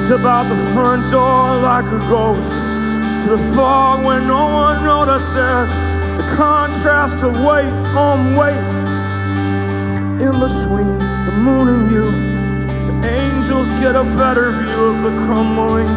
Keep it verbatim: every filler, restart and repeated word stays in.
Step out the front door like a ghost to the fog where no one notices. The contrast of weight on weight in between the moon and you. The angels get a better view of the crumbling